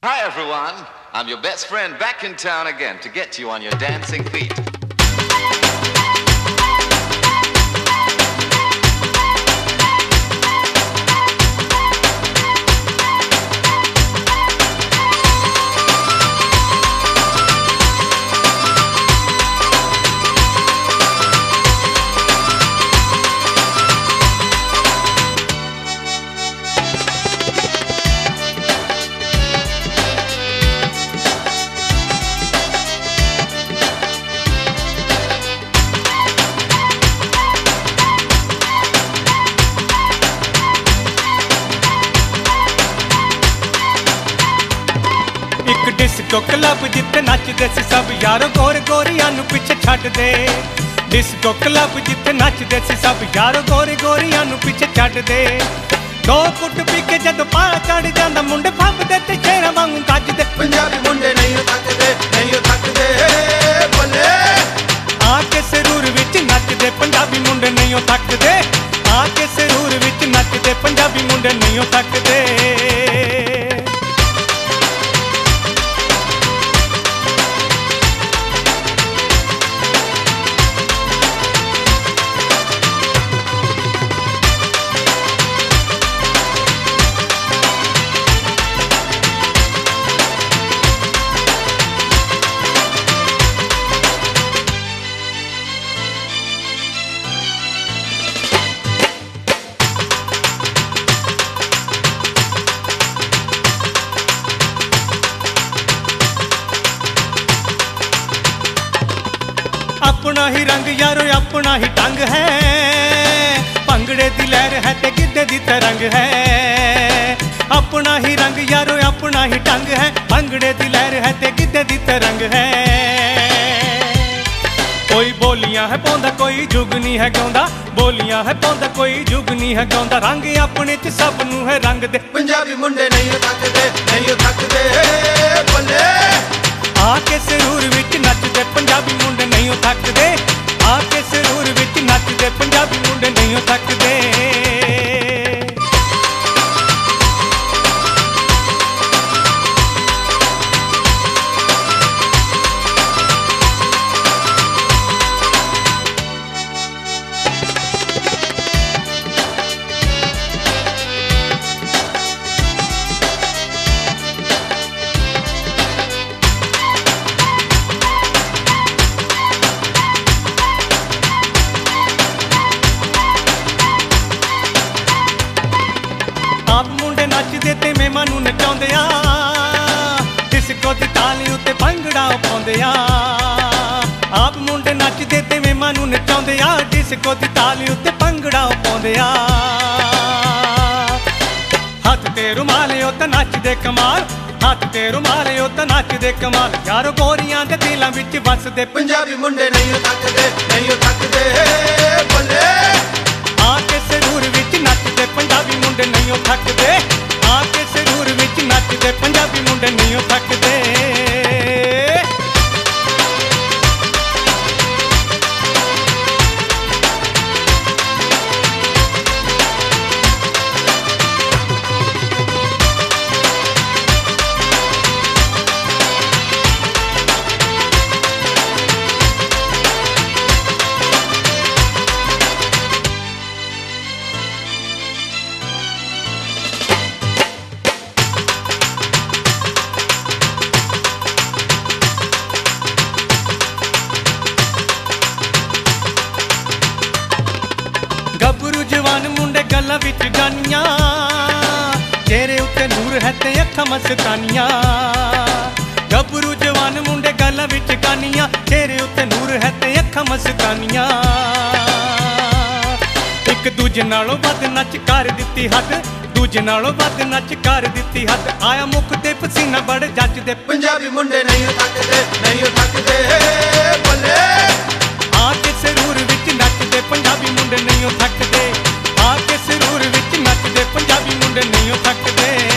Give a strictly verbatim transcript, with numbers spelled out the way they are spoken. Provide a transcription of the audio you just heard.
Hi everyone, I'm your best friend back in town again to get you on your dancing feet. एक disco club जिथे नचदे सी सब यारो गोर गोरियां नू पिछे छड्ड दे। डिस्को क्लब जिथे नचदे सी सब यारो गोर गोरियां नू पिछे छड्ड दे। दो कुट पी के जदों पाला चढ़ जांदा मुंडे फंबदे ते शेरां वांगू गजदे। पंजाबी मुंडे नहीं थकदे नहीं थकदे बल्ले आके सरूर विच नचदे पंजाबी मुंडे नहीं थकदे। आके सरूर विच नचदे पंजाबी मुंडे नहीं थकदे। अपना ही रंग यारो अपना ही टंग है। भंगड़े दी लहर है ते गिद्धे दी तरंग है। अपना ही रंग यारो अपना ही टंग है। भंगड़े दी लहर है ते गिद्धे दी तरंग है। कोई बोलियां है पाउंदा कोई जुगनी है गाउंदा। बोलियां है पाउंदा कोई जुगनी है गाउंदा। रंग अपने च सब नू है रंग दे। पंजाबी मुंडे नहीं थकदे नहीं थकदे बल्ले आके सरूर विच नचदे पंजाबी मुंडे नहीं थकदे। आके सरूर विच नचदे पंजाबी मुंडे नहीं थकदे। आप मुंडे नचदे ते मेमा नू नचाउंदे आ। डिस्को दी ताली उत्ते भंगड़ा पाउंदे आ। आप मुंडे नचदे ते मेमा नू नचाउंदे आ। डिस्को दी ताली उत्ते भंगड़ा पाउंदे आ। हत्थ ते रुमाल ओ ते नचदे कमाल। हत्थ ते रुमाल ओ ते नचदे कमाल। यारो गोरियां दे दिलां विच वसदे। पंजाबी मुंडे नहीं थकदे नहीं थकदे बल्ले आके सरूर विच नचदे पंजाबी मुंडे नहीं थकदे। आके सरूर विच नचदे पंजाबी मुंडे नहीं थकदे। गबरू जवान मुंडे गल्लां विच गानियां। चेहरे उत्ते नूर है ते अखां मस्तानियां। गबरू जवान मुंडे गल्लां विच गानियां। चेहरे उत्ते नूर है ते अखां मस्तानियां। एक दूजे नालों वध नच कर दित्ती हद। दूजे नालों वध नच कर दित्ती हद। आया मुख ते पसीना बड़े जचदे। पंजाबी मुंडे नहीं थकदे नहीं थकदे बल्ले आके सरूर विच नचदे पंजाबी मुंडे नहीं थकदे। आके सरूर विच नचदे पंजाबी मुंडे नहीं थकदे।